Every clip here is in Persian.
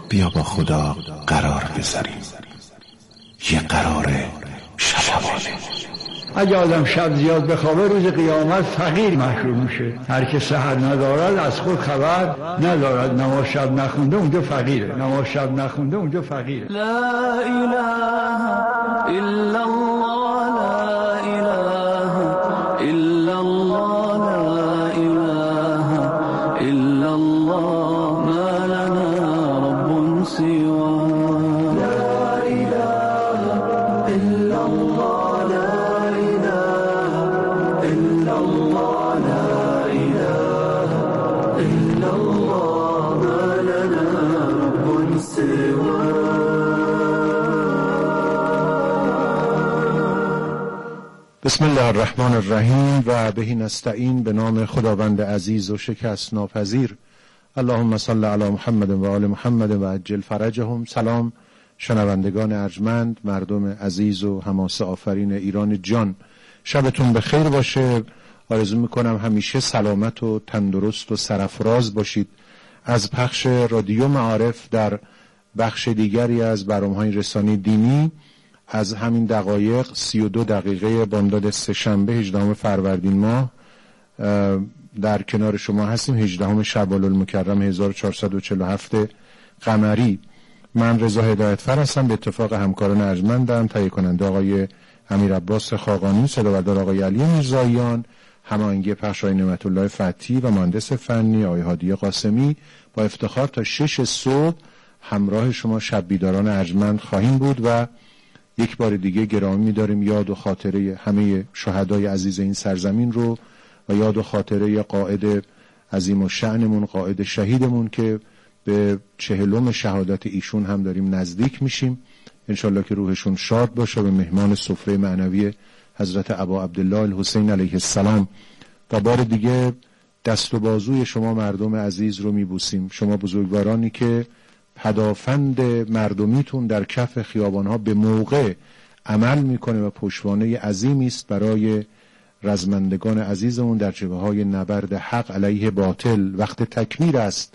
بیا با خدا قرار بذاریم، یه قرار شبانه. اگه آدم شب زیاد بخوابه روز قیامت فقیر محشور میشه. هر که سحر ندارد از خود خبر ندارد. نماز شب نخونده اونجا فقیره، نماز شب نخونده اونجا فقیره. لا اله الا الله، لا اله الا الله، لا اله الا الله، ما لنا رب سواه. بسم الله الرحمن الرحیم و بهی نستعین. به نام خداوند عزیز و شکست ناپذیر. اللهم صل علی محمد و آل محمد و عجل فرجهم. سلام شنوندگان ارجمند، مردم عزیز و حماسه آفرین ایران جان، شبتون بخیر باشه. آرزو میکنم همیشه سلامت و تندرست و سرفراز باشید. از پخش رادیو معارف در بخش دیگری از برنامه‌های رسانه‌ای دینی از همین دقایق 32 دقیقه بامداد سه‌شنبه 18 فروردین ماه در کنار شما هستیم. 18 شعبان المکرم 1447 قمری. من رضا هدایتفر هستم. به اتفاق همکاران ارجمندم، تهیه کننده آقای امیر عباس خاقانی، صداوردار آقای علی میرزاییان، هماهنگی پخش آقای نعمت الله فتحی و مهندس فنی آقای هادی قاسمی. با افتخار تا 6 صبح همراه شما شب بیداران ارجمند خواهیم بود و یک بار دیگه گرامی می‌داریم یاد و خاطره همه شهدای عزیز این سرزمین رو و یاد و خاطره قائد عظیم و شأنمون، قائد شهیدمون که به 40م شهادت ایشون هم داریم نزدیک میشیم. انشالله که روحشون شاد باشه. به مهمان سفره معنوی حضرت ابا عبدالله الحسین علیه السلام و بار دیگه دست و بازوی شما مردم عزیز رو میبوسیم. شما بزرگوارانی که پدافند مردمیتون در کف خیابانها به موقع عمل میکنه و پشتوانه عظیمی است برای رزمندگان عزیزمون در جبهه‌های نبرد حق علیه باطل. وقت تکمیر است،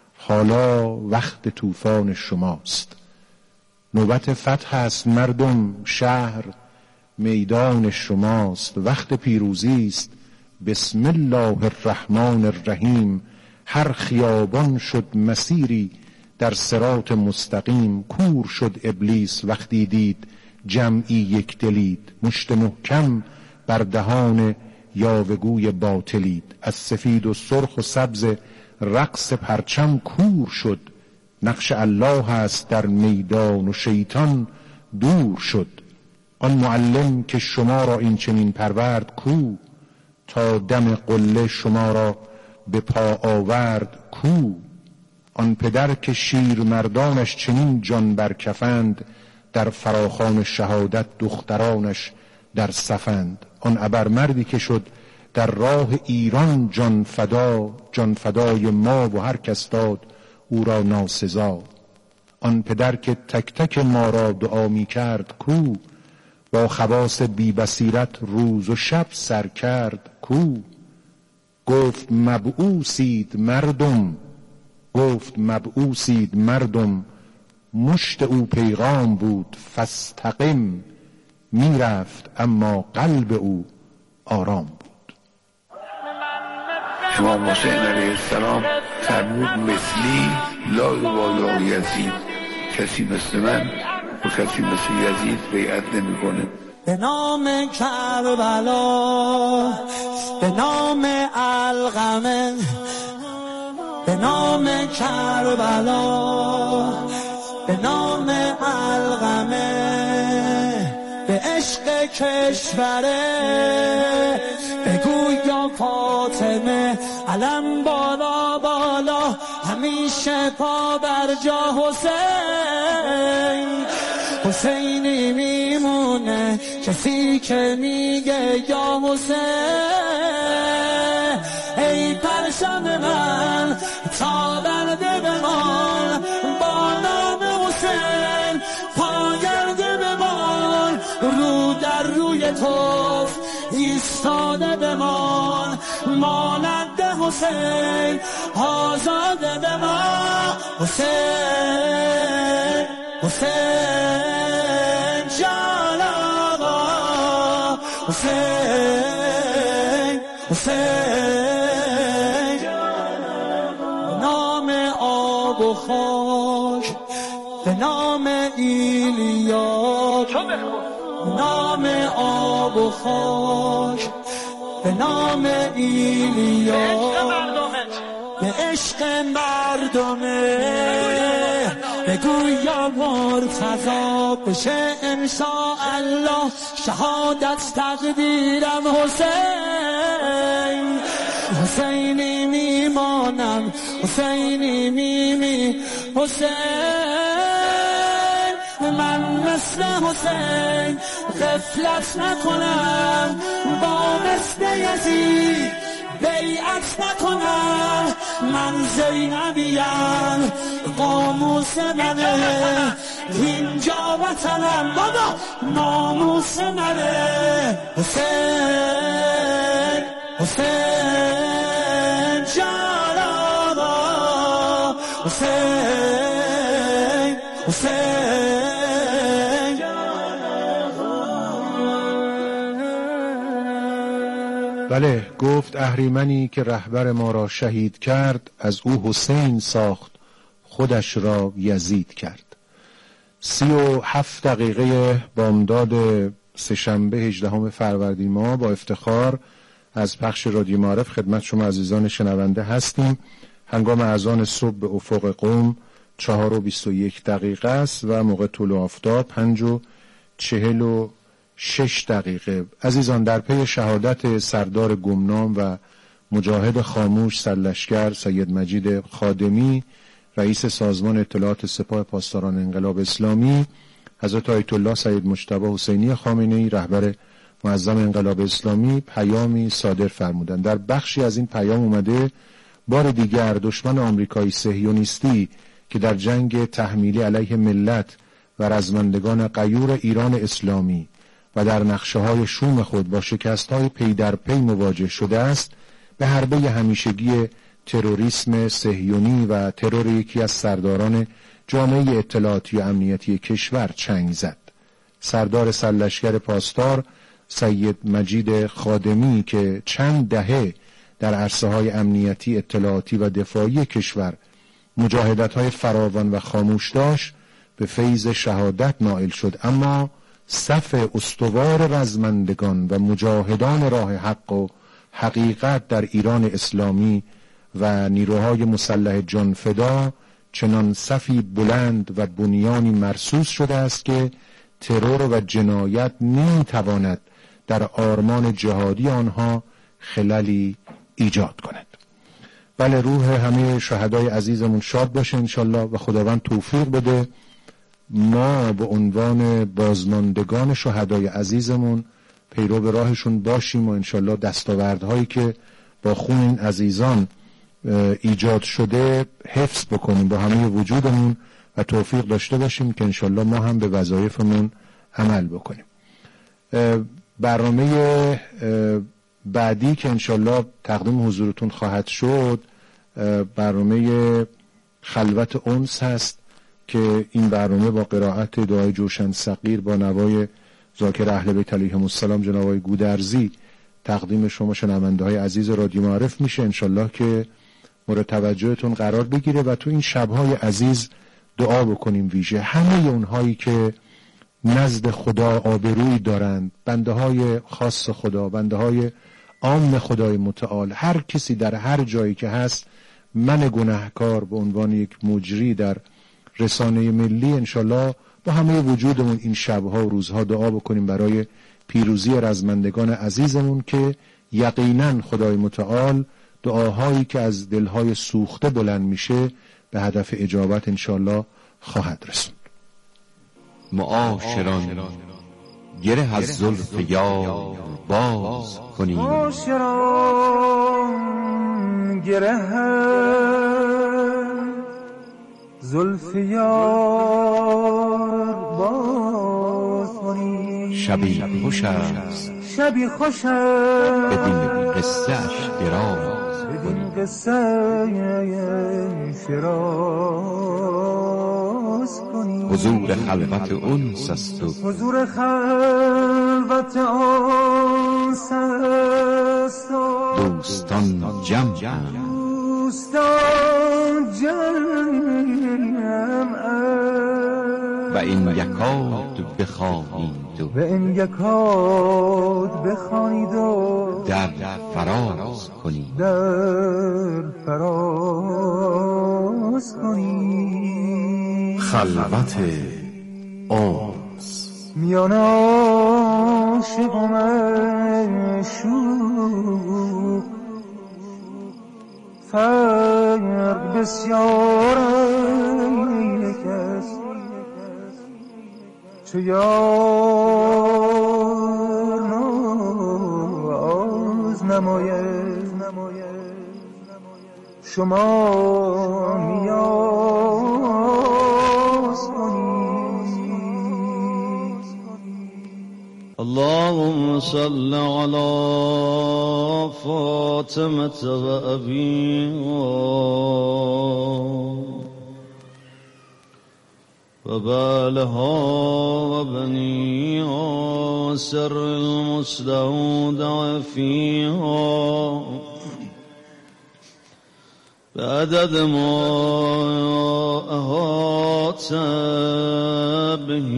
حالا وقت طوفان شماست. نوبت فتح است مردم، شهر میدان شماست. وقت پیروزی است، بسم الله الرحمن الرحیم. هر خیابان شد مسیری در صراط مستقیم. کور شد ابلیس وقتی دید جمعی یک دلید. مشت محکم بر دهان یاوه‌گوی باطلید. از سفید و سرخ و سبز رقص پرچم کور شد. نقش الله است در میدان و شیطان دور شد. آن معلم که شما را این چنین پرورد کو؟ تا دم قله شما را به پا آورد کو؟ آن پدر که شیر مردانش چنین جان برکفند. در فراخوان شهادت دخترانش در صفند. آن ابرمردی که شد در راه ایران جان فدا. جان فدای ما و هر کس داد او را ناسزا. آن پدر که تک تک ما را دعا می کرد کو؟ با خواص بی بصیرت روز و شب سر کرد کو؟ گفت مبعوثید مردم، گفت مبعوثید مردم. مشت او پیغام بود فاستقم. میرفت اما قلب او آرام بود. امام حسین علیه السلام فرمود مثلی لا یبالی یزید. کسی مثل من و کسی مثل یزید بیعت نمی کنه. به نام کربلا، به نام علقمه، به نام کربلا، به نام علقمه، به عشق کشوره بگو یا فاطمه. علم بالا بالا همیشه پا بر جا حسین. حسینی میمونه کسی که میگه یا حسین. ای پرشان من تا برده بمان، با نام حسین پاگرده بمان. رو در روی توف ایستاده بمان مانند حسین آزاده بمان حسین حسین جان آقا حسین حسین به نام آب و خاک به نام ایلیا نام آب و خاک به نام ایلیا به عشق مردمه بگویا مرتضی بشه انشاءالله شهادت تقدیرم حسین حسینی میمانم حسینی میمی حسین من مثل حسین غفلت نکنم با مثل یزید بیعت نکنم من زینبیم قاموس منه اینجا وطنم بابا ناموس منه حسین حسین جان آقا حسین حسین جان بله، گفت اهریمنی که رهبر ما را شهید کرد، از او حسین ساخت خودش را یزید کرد. 37 دقیقه بامداد سه‌شنبه 18 فروردین ما با افتخار از پخش رادیو معارف خدمت شما عزیزان شنونده هستیم. هنگام اذان صبح به افق قم 4:21 دقیقه است و موقع طلوع آفتاب 5:46 دقیقه. عزیزان، در پی شهادت سردار گمنام و مجاهد خاموش سرلشکر سید مجید خادمی، رئیس سازمان اطلاعات سپاه پاسداران انقلاب اسلامی، حضرت آیت الله سید مجتبی حسینی خامنه‌ای رهبر معظم انقلاب اسلامی پیامی صادر فرمودند. در بخشی از این پیام اومده بار دیگر دشمن آمریکایی صهیونیستی که در جنگ تحمیلی علیه ملت و رزمندگان غیور ایران اسلامی و در نقشه‌های شوم خود با شکست‌های پی در پی مواجه شده است، به حربه همیشگی تروریسم صهیونی و ترور یکی از سرداران جامعه اطلاعاتی و امنیتی کشور چنگ زد. سردار سرلشکر پاسدار سید مجید خادمی که چند دهه در عرصه‌های امنیتی، اطلاعاتی و دفاعی کشور مجاهدت‌های فراوان و خاموش داشت، به فیض شهادت نائل شد، اما صف استوار رزمندگان و مجاهدان راه حق و حقیقت در ایران اسلامی و نیروهای مسلح جانفدا چنان صفی بلند و بنیانی مرصوص شده است که ترور و جنایت نمی‌تواند در آرمان جهادی آنها خللی ایجاد کند. بله، روح همه شهدای عزیزمون شاد باشه انشالله و خداوند توفیق بده ما به عنوان بازماندگان شهدای عزیزمون پیرو به راهشون باشیم و انشالله دستاوردهایی که با خون این عزیزان ایجاد شده حفظ بکنیم با همه وجودمون و توفیق داشته باشیم که انشالله ما هم به وظایفمون عمل بکنیم. برنامه بعدی که انشالله تقدیم حضورتون خواهد شد برنامه خلوت انس هست که این برنامه با قرائت دعای جوشن صغیر با نوای ذاکر اهل بیت علیهم السلام جناب آقای گودرزی تقدیم شما شنونده‌های عزیز رادیو معارف میشه. انشالله که مورد توجهتون قرار بگیره و تو این شب‌های عزیز دعا بکنیم ویژه همه اونهایی که نزد خدا آبرویی دارند، بنده های خاص خدا، بنده های عام خدای متعال، هر کسی در هر جایی که هست، من گناهکار به عنوان یک مجری در رسانه ملی انشالله با همه وجودمون این شبها و روزها دعا بکنیم برای پیروزی رزمندگان عزیزمون که یقینا خدای متعال دعاهایی که از دلهای سوخته بلند میشه به هدف اجابت انشالله خواهد رسوند. معاشران گره از زلف یار باز کنیم، معاشران گره زلف یار باز کنیم، شبی خوش است شبی خوش است بدین قصه اش دراز بدین قصه شراز کنی. حضور خلوت انس است و حضور خلوت انس است و دوستان جمعند دوستان جمعند و این یکاد بخوانید و این یکاد بخوانید و در فراز کنید. در فراز کنید. خلوت انس میان عاشق و معشوق فرق بسیار است. چو یار ناز نماید شما نیاز کنید. اللهم صل على فاطمة وأبيها وبالها وبنيها سر المستودع فيها بعدد ما أحاط به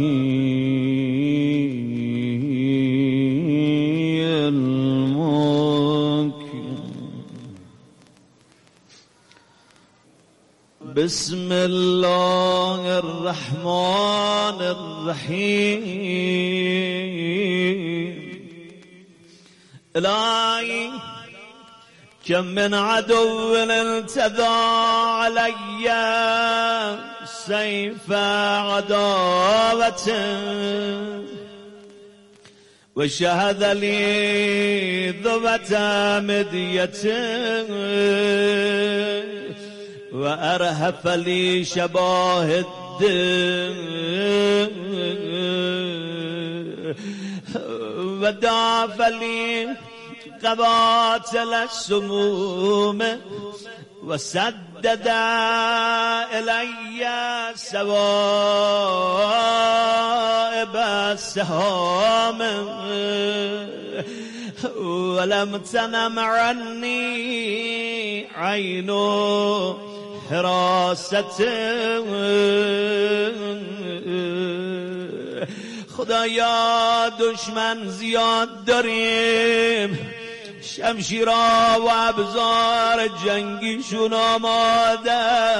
بسم الله الرحمن الرحيم. إلهي كم من عدو التدى علي سيف عداوة وشهد لي ذوة مدية وأرهف لي شباهد وداف لي قباتل السموم وسدد إلي سوائب السهام ولم تنم عني عين حراست. خدایا دشمن زیاد داریم، شمشیرها و ابزار جنگیشون آماده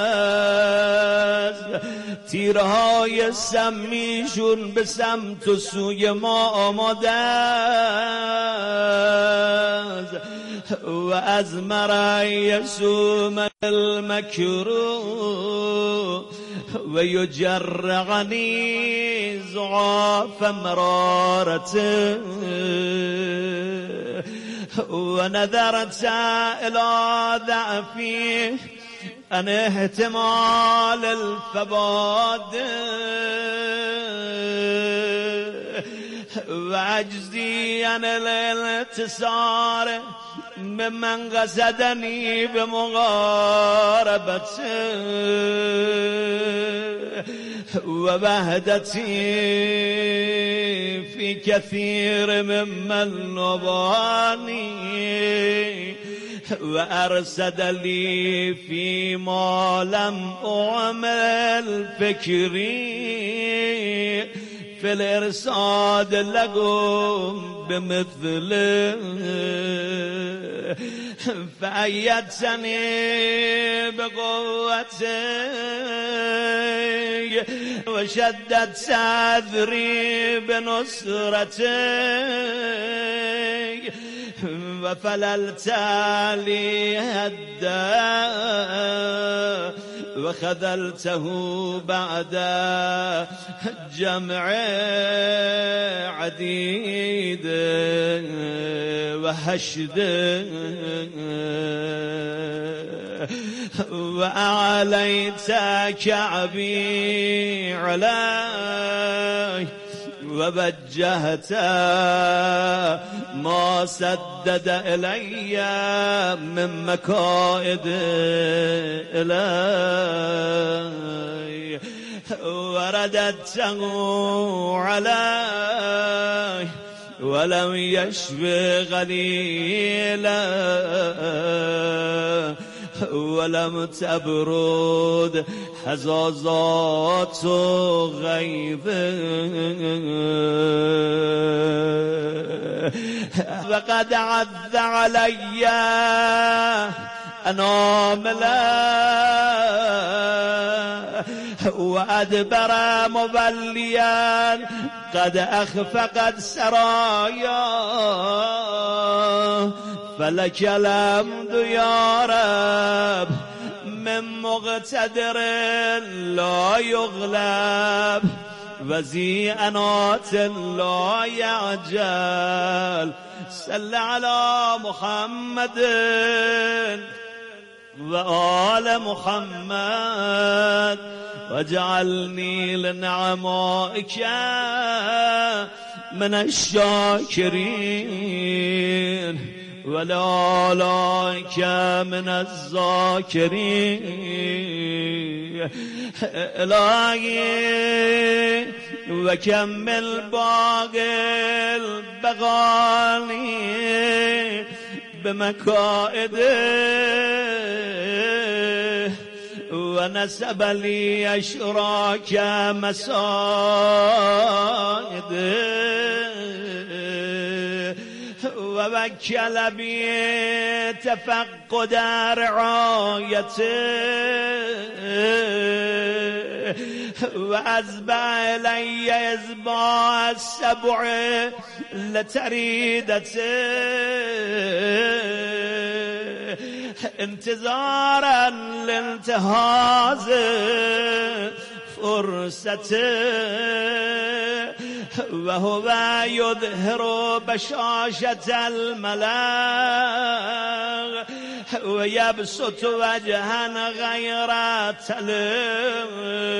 است، تیرهای سمیشون به سمت و سوی ما آماده است و از مرایسوم المکرو و یجرعنی ضعاف مرارته و نظرت الى ضعفی ان احتمال الفباد و عجزی عن الانتصار ممن قصدني بمقاربته ووحدتي في كثير ممن نباني وأرسد لي فيما لم أعمل فكري في الإرصاد لكم بمثله فأيدتني بقوتي وشدت صدري بنصرتي وفللت لي هدا وخذلته بعد جمع عديد وحشد وأعليت كعبي علي ووجهت ما سدد إلي من مكائد إلي ورددته علي ولم يشف غليلا ولم تبرد حزازات غيظ وقد عذ علي أناملا وأدبر مبليا قد أخفقت سرايا فلك الحمد يا رب من مقتدر لا يغلب وذي أنات لا يعجل صل على محمد وآل محمد واجعلني لنعمائك من الشاكرين ولآلائك من الذاكرين إلهي وكمل باقي البغاني بمكائده ونسب لي أشراك مساجده ووكل بي تفقد رعايته وأزبع إلي إزباع السبع لتريدته انتظارا لانتهاز فرصته وهو يظهر بشاشة الملاغ ويبسط وجها غير تلغ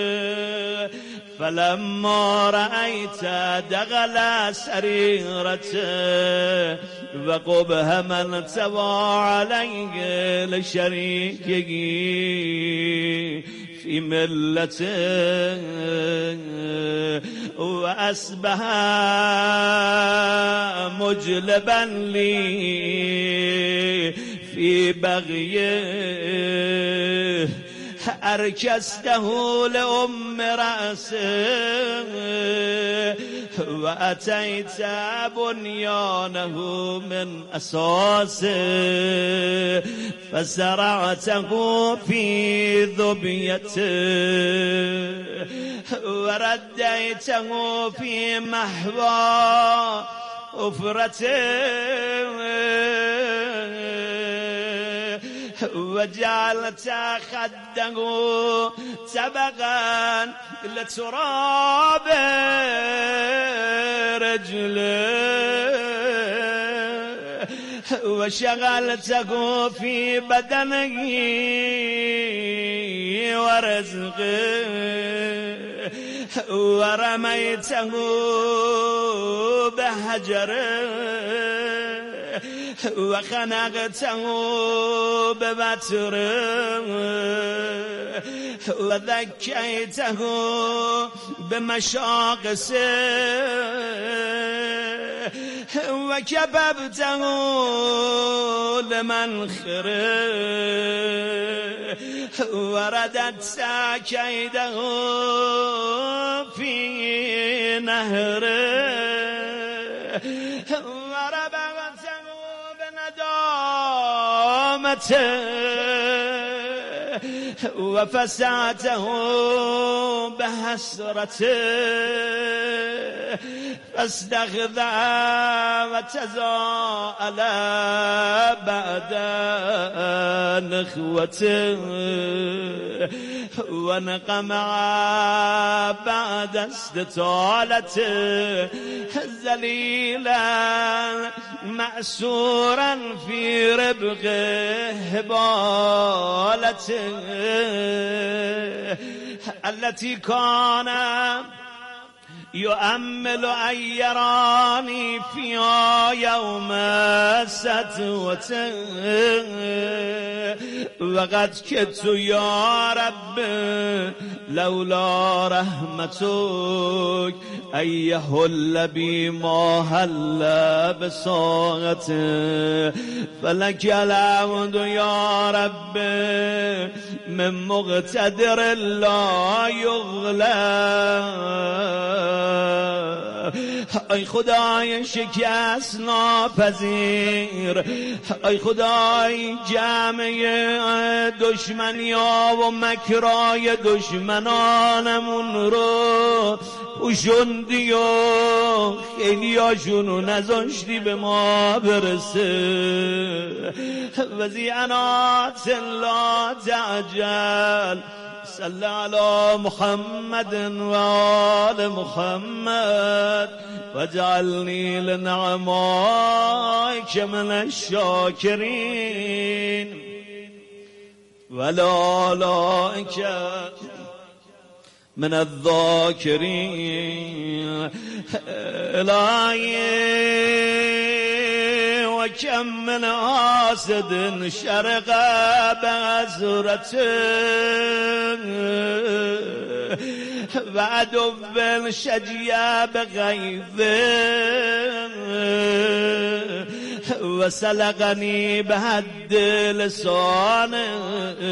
فلما رأيت دغل سريرته وقبه من تبع عليه لشريكه في ملته وأصبح مجلبا لي في بغيه أركسته لأم رأسه وأتيت بنيانه من أساسه فزرعته في ذبيته ورديته في محوى أفرته وجعلت خده سبقا لتراب رجله وشغلته في بدنه ورزقه ورميته بحجره وخنقته ببتره وذكيته بمشاقسه وكببته لمنخره ورددت كيده في نهره وربغته بندامته وفسعته بحسرته فاستخذ وتزاءل بعد نخوته ونقم بعد استطالته ذليلا مأسورا في ربغ هبالته التي كان يؤمل أن يراني فيها يوم ستوته وقد كدت يا رب لولا رحمتك أن يهل بي ما هل بساعته فلك الحمد يا رب من مقتدر لا يغلب. ای خدای شکست ناپذیر، ای خدای جمع دشمنیا و مکرای دشمنانمون رو پوشوندی و خیلی هاشونو نذاشتی به ما برسه. وزیعنات لا تعجل صل على محمد وآل محمد واجعلني لنعمائك من الشاكرين ولآلائك من الذاكرين. إلهي وكم من حاسد شرق بغزرته وعدو شجي بغيظه وسلقني بهد لسانه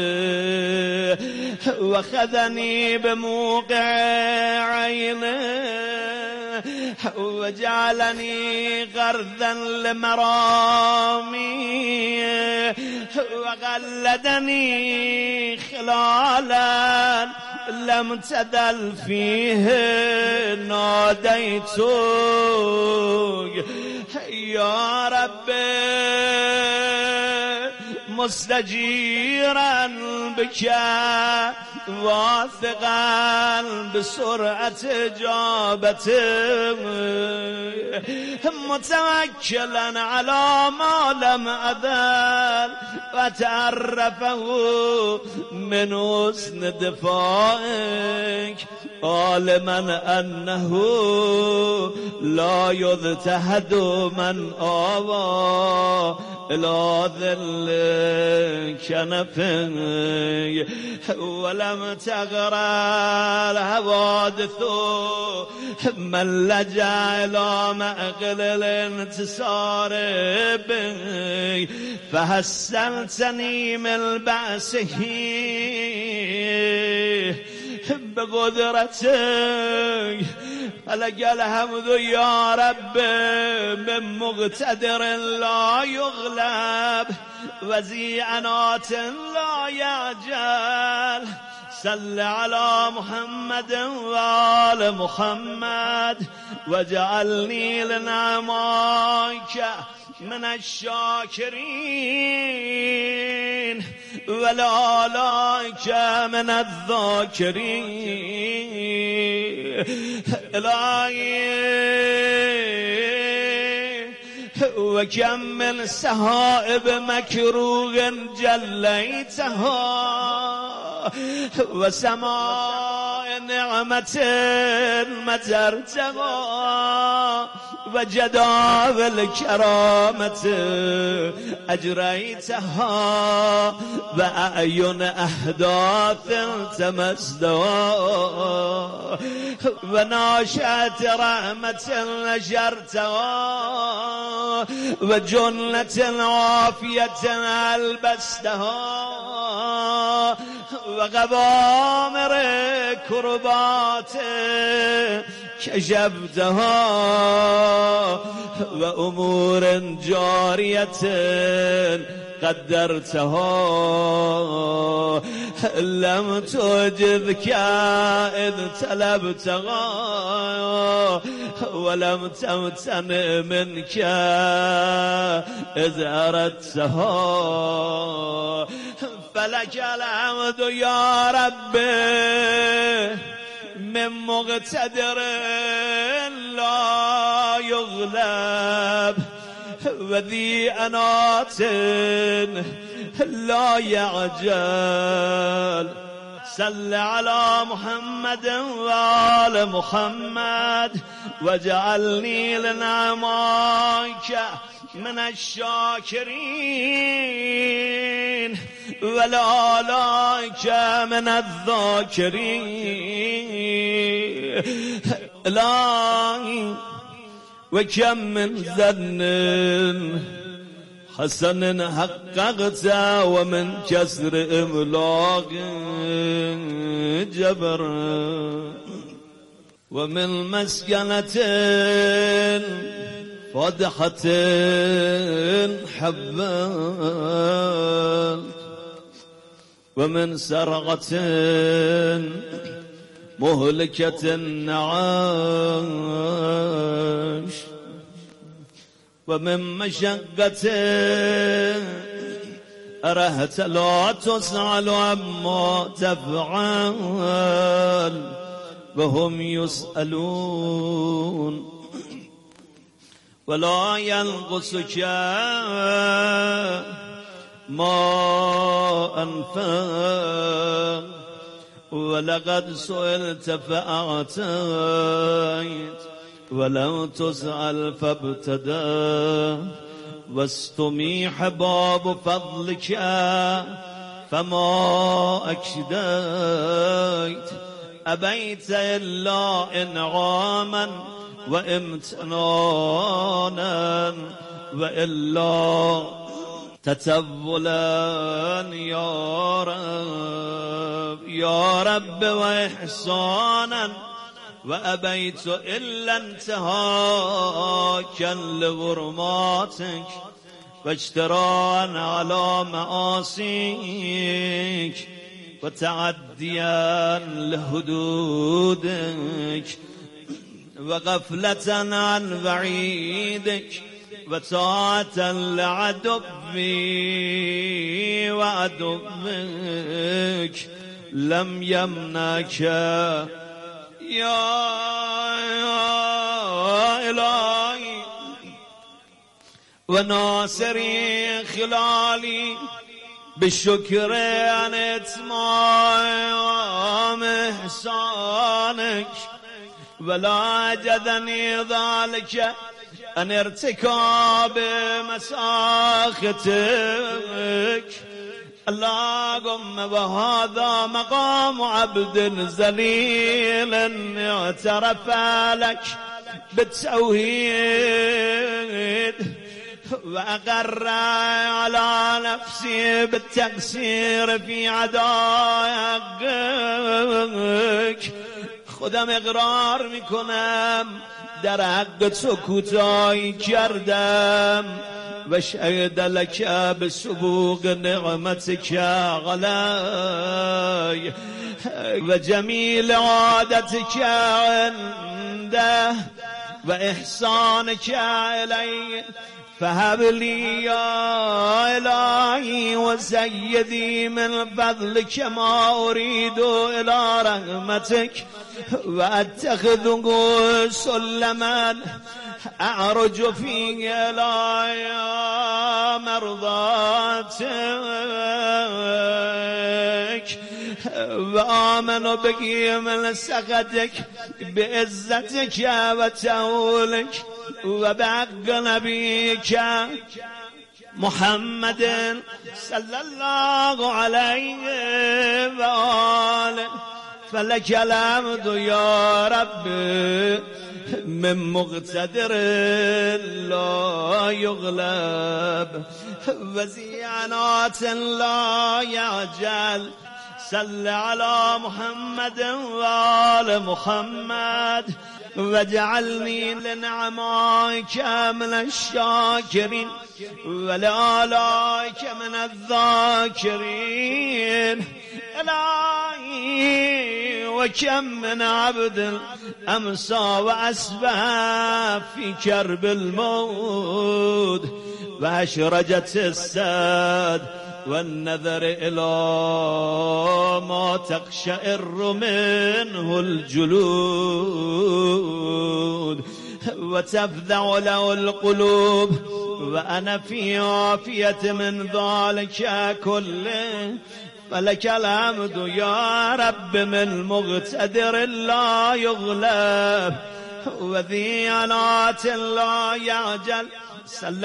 وخذني بموقع عينه وجعلني غردا لمرامي وقلدني خلالا لم تدل فيه ناديتك يا رب مستجيرا بك واثقا بسرعة إجابته متوكلا على ما لم أذل وتعرفه من حسن دفاعك عالما أنه لا يضطهد من آوى إلى ظل كنفه ولم تغر الحوادث من لجأ إلى مأقل الانتصار به فحسنتني من بأسه بقدرتك فلك الحمد يا رب من مقتدر لا يغلب وذي عنات لا يعجل. صل على محمد وآل محمد واجعلني لنعمائك من الشاكرين ولآلائك من الذاكرين. إلهي وكم من سحائب مكروه جليتها وسماء نعمة مزرتها وجداول كرامة أجريتها وأعين أحداث تمسدها وناشأت رحمة نشرتها وجنة عافية ألبستها وغوامر كربات كشفتها وأمور جارية قدرتها لم تجذك إذ طلبتها ولم تمتن منك إذ أردتها. فلك الحمد يا رب من مقتدر لا يغلب وذي أنات لا يعجل. صل على محمد وآل محمد وجعلني لنعمائك من الشاكرين ولآلائك من الذاكرين. إلهي وكم من ذن حسن حققت ومن كسر إملاق جبر ومن مسكنة فضحة حبات ومن سرقة مهلكة نعاش ومن مشقة أرهت لا تسأل عما تفعل وهم يسألون ولا ينقصك ما أنفق ولقد سئلت فأعطيت ولو تسأل فابتدى واستميح باب فضلك فما أكديت أبيت إلا إنعاما وامتنانا وإلا تتولا يا رب وإحسانا وأبيت إلا انتهاكا لغرماتك واجتراء على معاصيك وتعديا لحدودك وغفلة عن بعيدك وطاعة لعدوي وعدوك لم يمنعك يا إلهي وناصري خلالي بالشكر عن إتمام إحسانك ولا جدني ذلك عن ارتكاب مساختك. اللهم وهذا مقام عبد ذليل اعترف لك بالتوحيد وأقر على نفسي بالتقصير في عدائك. خودم اقرار میکنم در حق تو کوتاهی کردم و شهد لك بسبوق نعمتك علي وجميل عادتك عنده وإحسانك إلي فهب لي يا إلهي وسيدي من فضلك ما أريد إلى رحمتك وأتخذه سلما أعرج فيه إلى مرضاتك وآمن بك من سخطك بعزتك وتولك وبحق نبيك محمد صلى الله عليه وآله فلك الحمد يا رب من مقتدر لا يغلب وذي عنات لا يعجل. صل على محمد وآل محمد واجعلني لنعمائك من الشاكرين ولآلائك من الذاكرين. إلهي وكم من عبد أمسى وأسبح في كرب الموت وأشرجت الساد والنذر إلى ما تقشعر منه الجلود وتفزع له القلوب وأنا في عافية من ذلك كله فلك الحمد يا رب من مقتدر لا يغلب وذي عنات لا يعجل.